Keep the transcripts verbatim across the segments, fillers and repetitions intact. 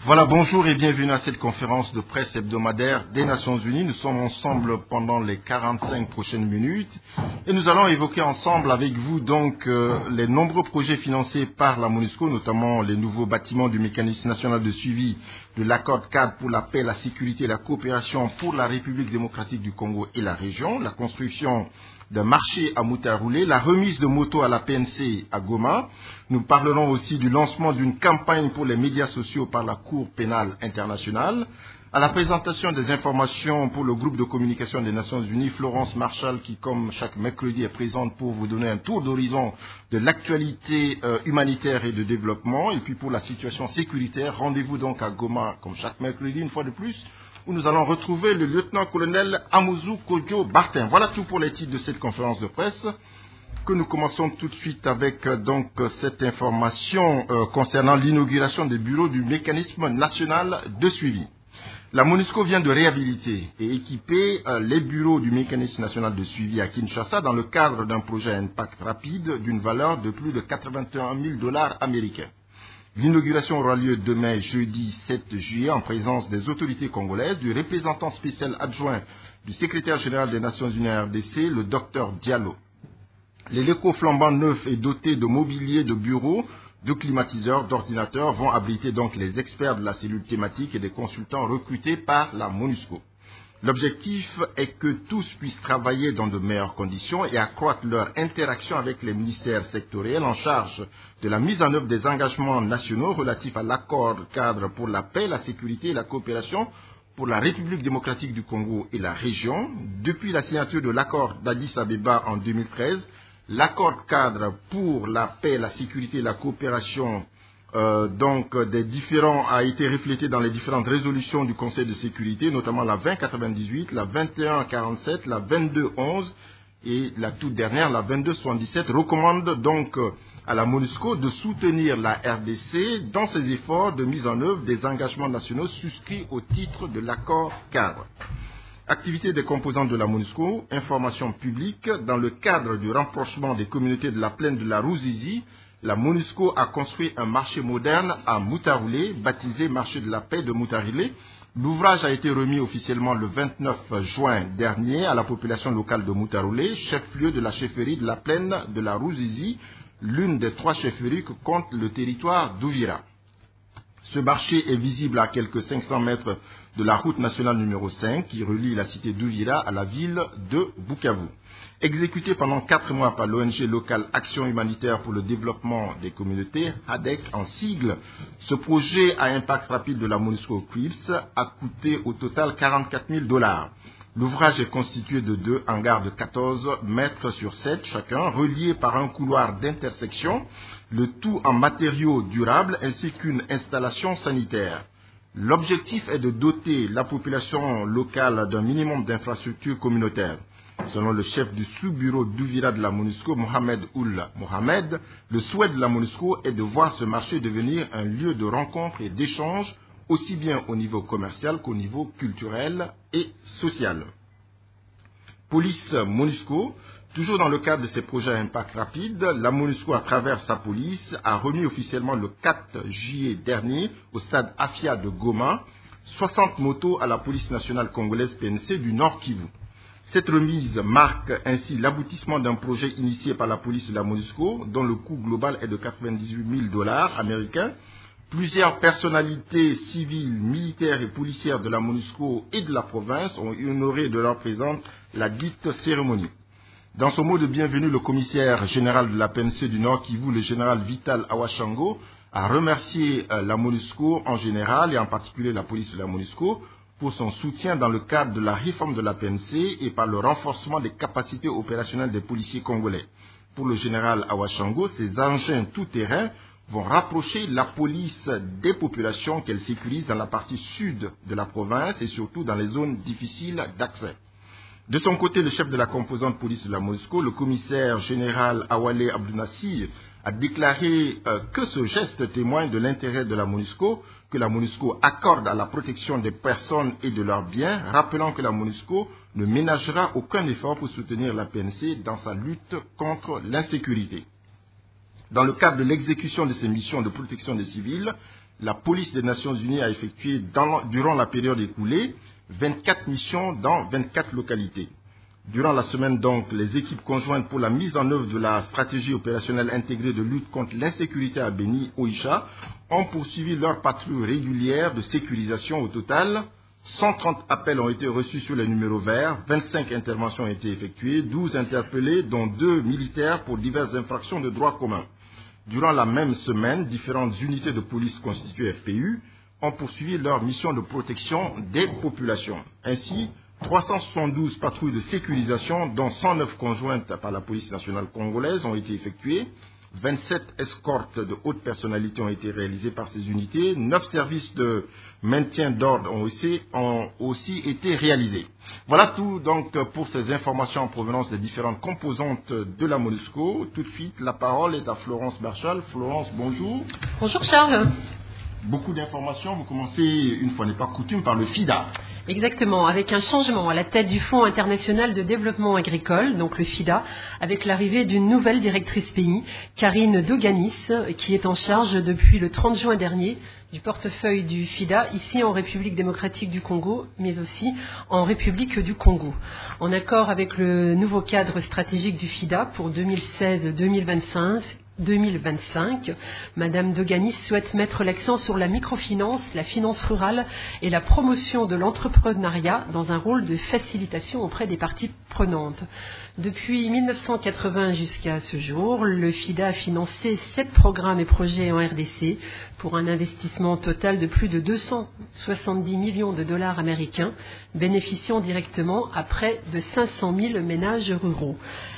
Voilà, bonjour et bienvenue à cette conférence de presse hebdomadaire des Nations Unies. Nous sommes ensemble pendant les quarante-cinq prochaines minutes et nous allons évoquer ensemble avec vous donc euh, les nombreux projets financés par la MONUSCO, notamment les nouveaux bâtiments du mécanisme national de suivi de l'accord cadre pour la paix, la sécurité et la coopération pour la République démocratique du Congo et la région, la construction d'un marché à Moutaroulé, la remise de motos à la P N C à Goma. Nous parlerons aussi du lancement d'une campagne pour les médias sociaux par la Cour pénale internationale. À la présentation des informations pour le groupe de communication des Nations Unies, Florence Marshall, qui comme chaque mercredi est présente pour vous donner un tour d'horizon de l'actualité euh, humanitaire et de développement. Et puis pour la situation sécuritaire, rendez-vous donc à Goma comme chaque mercredi, une fois de plus, où nous allons retrouver le lieutenant-colonel Amouzou Kodjo Bartin. Voilà tout pour les titres de cette conférence de presse, que nous commençons tout de suite avec donc cette information euh, concernant l'inauguration des bureaux du mécanisme national de suivi. La MONUSCO vient de réhabiliter et équiper euh, les bureaux du mécanisme national de suivi à Kinshasa dans le cadre d'un projet à impact rapide d'une valeur de plus de quatre-vingt-un mille dollars américains. L'inauguration aura lieu demain, jeudi sept juillet, en présence des autorités congolaises, du représentant spécial adjoint du secrétaire général des Nations Unies R D C, le docteur Diallo. Les locaux flambant neufs et dotés de mobilier de bureaux, de climatiseurs, d'ordinateurs vont abriter donc les experts de la cellule thématique et des consultants recrutés par la MONUSCO. L'objectif est que tous puissent travailler dans de meilleures conditions et accroître leur interaction avec les ministères sectoriels en charge de la mise en œuvre des engagements nationaux relatifs à l'accord cadre pour la paix, la sécurité et la coopération pour la République démocratique du Congo et la région. Depuis la signature de l'accord d'Addis Abeba en deux mille treize, l'accord cadre pour la paix, la sécurité et la coopération Euh, donc des différents a été reflété dans les différentes résolutions du Conseil de sécurité, notamment la vingt quatre-vingt-dix-huit, la vingt et un quarante-sept, la vingt-deux onze et la toute dernière, la vingt-deux soixante-dix-sept, recommande donc à la MONUSCO de soutenir la R D C dans ses efforts de mise en œuvre des engagements nationaux souscrits au titre de l'accord cadre. Activité des composantes de la MONUSCO, information publique, dans le cadre du rapprochement des communautés de la plaine de la Ruzizi, la MONUSCO a construit un marché moderne à Moutaroulé, baptisé Marché de la paix de Moutaroulé. L'ouvrage a été remis officiellement le vingt-neuf juin dernier à la population locale de Moutaroulé, chef-lieu de la chefferie de la plaine de la Ruzizi, l'une des trois chefferies que compte le territoire d'Ouvira. Ce marché est visible à quelques cinq cents mètres de la route nationale numéro cinq qui relie la cité d'Ouvira à la ville de Bukavu. Exécuté pendant quatre mois par l'O N G locale Action humanitaire pour le développement des communautés, A D E C en sigle, ce projet à impact rapide de la MONUSCO C R I P S a coûté au total quarante-quatre mille dollars. L'ouvrage est constitué de deux hangars de quatorze mètres sur sept chacun, reliés par un couloir d'intersection, le tout en matériaux durables ainsi qu'une installation sanitaire. L'objectif est de doter la population locale d'un minimum d'infrastructures communautaires. Selon le chef du sous-bureau d'Ouvira de la MONUSCO, Mohamed Ould Mohamed, le souhait de la MONUSCO est de voir ce marché devenir un lieu de rencontre et d'échange, aussi bien au niveau commercial qu'au niveau culturel et social. Police MONUSCO, toujours dans le cadre de ces projets à impact rapide, la MONUSCO, à travers sa police, a remis officiellement le quatre juillet dernier, au stade Afia de Goma, soixante motos à la police nationale congolaise P N C du Nord Kivu. Cette remise marque ainsi l'aboutissement d'un projet initié par la police de la MONUSCO, dont le coût global est de quatre-vingt-dix-huit mille dollars américains. Plusieurs personnalités civiles, militaires et policières de la MONUSCO et de la province ont honoré de leur présence la dite cérémonie. Dans son mot de bienvenue, le commissaire général de la P N C du Nord Kivu, le général Vital Awashango, a remercié la MONUSCO en général et en particulier la police de la MONUSCO pour son soutien dans le cadre de la réforme de la P N C et par le renforcement des capacités opérationnelles des policiers congolais. Pour le général Awashango, ces engins tout-terrain vont rapprocher la police des populations qu'elle sécurise dans la partie sud de la province et surtout dans les zones difficiles d'accès. De son côté, le chef de la composante police de la MONUSCO, le commissaire général Awale Abdounassir, a déclaré euh, que ce geste témoigne de l'intérêt de la MONUSCO, que la MONUSCO accorde à la protection des personnes et de leurs biens, rappelant que la MONUSCO ne ménagera aucun effort pour soutenir la P N C dans sa lutte contre l'insécurité. Dans le cadre de l'exécution de ses missions de protection des civils, la police des Nations Unies a effectué dans, durant la période écoulée vingt-quatre missions dans vingt-quatre localités. Durant la semaine donc, les équipes conjointes pour la mise en œuvre de la stratégie opérationnelle intégrée de lutte contre l'insécurité à Béni, Oicha, ont poursuivi leur patrouille régulière de sécurisation. Au total, cent trente appels ont été reçus sur les numéros verts, vingt-cinq interventions ont été effectuées, douze interpellés, dont deux militaires pour diverses infractions de droit commun. Durant la même semaine, différentes unités de police constituées F P U ont poursuivi leur mission de protection des populations. Ainsi, trois cent soixante-douze patrouilles de sécurisation, dont cent neuf conjointes par la police nationale congolaise, ont été effectuées. vingt-sept escortes de haute personnalité ont été réalisées par ces unités. neuf services de maintien d'ordre ont aussi, ont aussi été réalisés. Voilà tout donc pour ces informations en provenance des différentes composantes de la MONUSCO. Tout de suite, la parole est à Florence Marchal. Florence, bonjour. Bonjour Charles. Beaucoup d'informations. Vous commencez, une fois n'est pas coutume, par le FIDA. Exactement, avec un changement à la tête du Fonds international de développement agricole, donc le FIDA, avec l'arrivée d'une nouvelle directrice pays, Karine Doganis, qui est en charge depuis le trente juin dernier du portefeuille du FIDA, ici en République démocratique du Congo, mais aussi en République du Congo. En accord avec le nouveau cadre stratégique du FIDA pour deux mille seize deux mille vingt-cinq, deux mille vingt-cinq, Madame Doganis souhaite mettre l'accent sur la microfinance, la finance rurale et la promotion de l'entrepreneuriat dans un rôle de facilitation auprès des parties prenantes. Depuis mille neuf cent quatre-vingts jusqu'à ce jour, le FIDA a financé sept programmes et projets en R D C pour un investissement total de plus de deux cent soixante-dix millions de dollars américains, bénéficiant directement à près de cinq cent mille ménages ruraux.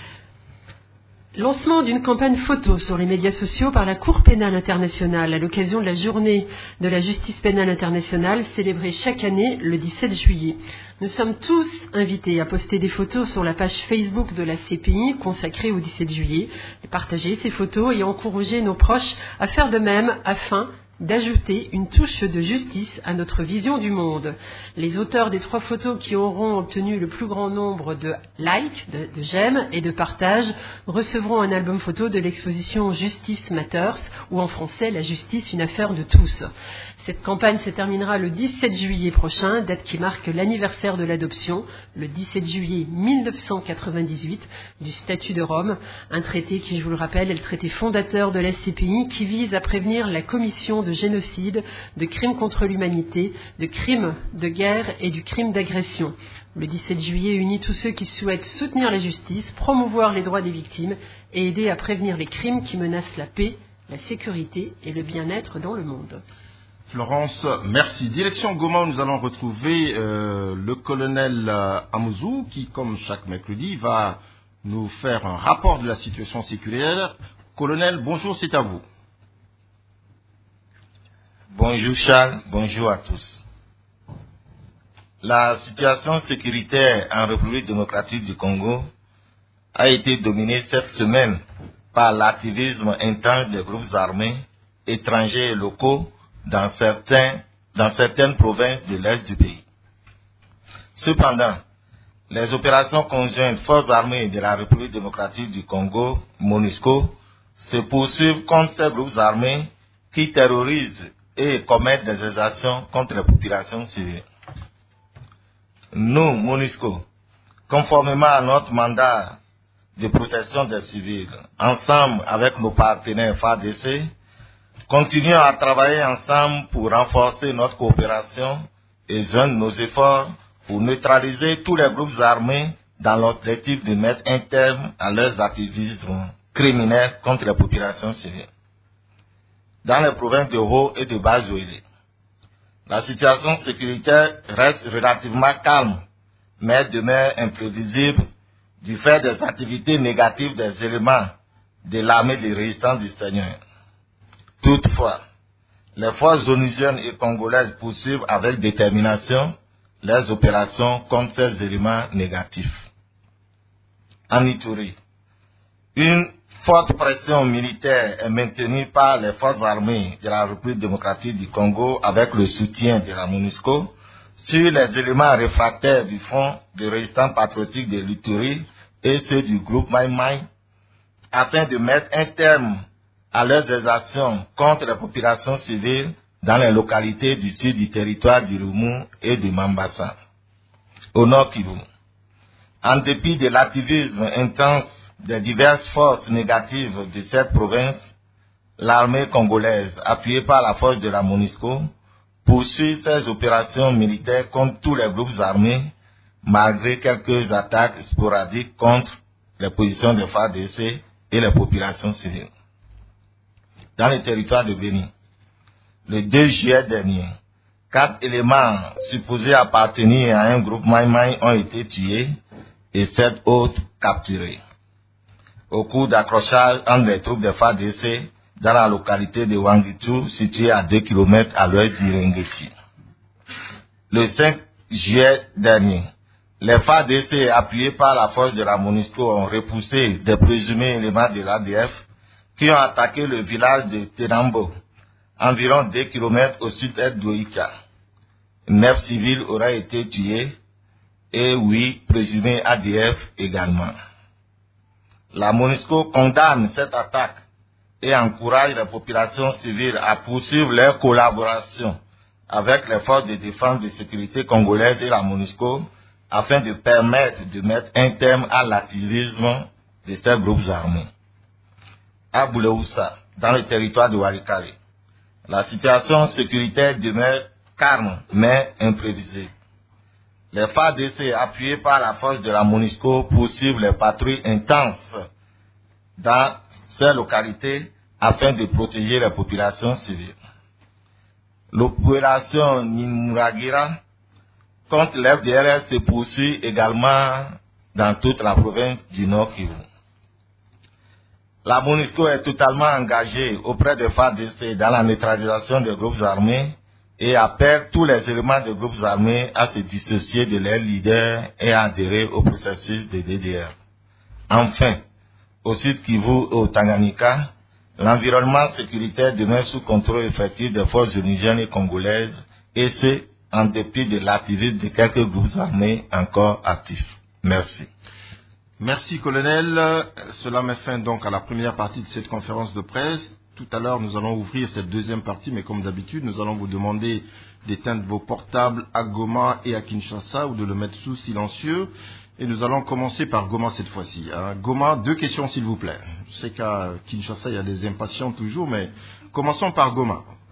Lancement d'une campagne photo sur les médias sociaux par la Cour pénale internationale à l'occasion de la journée de la justice pénale internationale célébrée chaque année le dix-sept juillet. Nous sommes tous invités à poster des photos sur la page Facebook de la C P I consacrée au dix-sept juillet, et partager ces photos et encourager nos proches à faire de même afin d'ajouter une touche de justice à notre vision du monde. Les auteurs des trois photos qui auront obtenu le plus grand nombre de likes, de, de j'aime et de partages recevront un album photo de l'exposition Justice Matters, ou en français La justice, une affaire de tous. Cette campagne se terminera le dix-sept juillet prochain, date qui marque l'anniversaire de l'adoption, le dix-sept juillet mille neuf cent quatre-vingt-dix-huit, du statut de Rome, un traité qui, je vous le rappelle, est le traité fondateur de la C P I qui vise à prévenir la commission de génocide, de crimes contre l'humanité, de crimes de guerre et du crime d'agression. Le dix-sept juillet unit tous ceux qui souhaitent soutenir la justice, promouvoir les droits des victimes et aider à prévenir les crimes qui menacent la paix, la sécurité et le bien-être dans le monde. Florence, merci. Direction Goma, nous allons retrouver euh, le colonel euh, Amouzou qui, comme chaque mercredi, va nous faire un rapport de la situation sécuritaire. Colonel, bonjour, c'est à vous. Bonjour Charles, bonjour à tous. La situation sécuritaire en République démocratique du Congo a été dominée cette semaine par l'activisme intense des groupes armés étrangers et locaux dans, certains, dans certaines provinces de l'Est du pays. Cependant, les opérations conjointes Forces armées de la République démocratique du Congo, MONUSCO, se poursuivent contre ces groupes armés qui terrorisent et commettent des exactions contre les populations civiles. Nous, MONUSCO, conformément à notre mandat de protection des civils, ensemble avec nos partenaires F A D C, continuons à travailler ensemble pour renforcer notre coopération et joindre nos efforts pour neutraliser tous les groupes armés dans l'objectif de mettre un terme à leurs activismes criminels contre les populations civiles. Dans les provinces de Haut et de Bas-Joëlé, la situation sécuritaire reste relativement calme, mais demeure imprévisible du fait des activités négatives des éléments de l'armée de résistance du Seigneur. Toutefois, les forces onusiennes et congolaises poursuivent avec détermination les opérations contre ces éléments négatifs. En Ituri, une forte pression militaire est maintenue par les forces armées de la République démocratique du Congo avec le soutien de la MONUSCO sur les éléments réfractaires du Front de résistance patriotique de l'Ituri et ceux du groupe Mai Mai, afin de mettre un terme à leurs exactions contre les populations civiles dans les localités du sud du territoire d'Irumu et de Mambasa, au nord Kivu. En dépit de l'activisme intense des diverses forces négatives de cette province, l'armée congolaise, appuyée par la force de la MONUSCO, poursuit ses opérations militaires contre tous les groupes armés, malgré quelques attaques sporadiques contre les positions de F A R D C et les populations civiles. Dans le territoire de Béni, le deux juillet dernier, quatre éléments supposés appartenir à un groupe Maï-Maï ont été tués et sept autres capturés au cours d'accrochage entre les troupes de F A R D C dans la localité de Wangitu, située à deux kilomètres à l'ouest d'Irengeti. Le cinq juillet dernier, les F A R D C, appuyés par la force de la MONUSCO, ont repoussé des présumés éléments de l'A D F qui ont attaqué le village de Tenambo, environ deux kilomètres au sud-est d'Oïka. Neuf civils auraient été tués et huit présumés A D F également. La MONUSCO condamne cette attaque et encourage les populations civiles à poursuivre leur collaboration avec les forces de défense et de sécurité congolaises et la MONUSCO afin de permettre de mettre un terme à l'activisme de ces groupes armés. À Boulehoussa, dans le territoire de Walikale, la situation sécuritaire demeure calme mais imprévisible. Les F A R D C, appuyés par la force de la MONUSCO, poursuivent les patrouilles intenses dans ces localités afin de protéger les populations civiles. L'opération Nimuragira contre l'F D L R se poursuit également dans toute la province du Nord Kivu. La MONUSCO est totalement engagée auprès des F A R D C dans la neutralisation des groupes armés et appelle tous les éléments des groupes armés à se dissocier de leurs leaders et à adhérer au processus de D D R. Enfin, au sud Kivu et au Tanganyika, l'environnement sécuritaire demeure sous contrôle effectif des forces onusiennes et congolaises, et ce, en dépit de l'activisme de quelques groupes armés encore actifs. Merci. Merci, colonel. Cela met fin donc à la première partie de cette conférence de presse. Tout à l'heure, nous allons ouvrir cette deuxième partie, mais comme d'habitude, nous allons vous demander d'éteindre vos portables à Goma et à Kinshasa ou de le mettre sous silencieux. Et nous allons commencer par Goma cette fois-ci. Hein. Goma, deux questions s'il vous plaît. Je sais qu'à Kinshasa, il y a des impatients toujours, mais commençons par Goma.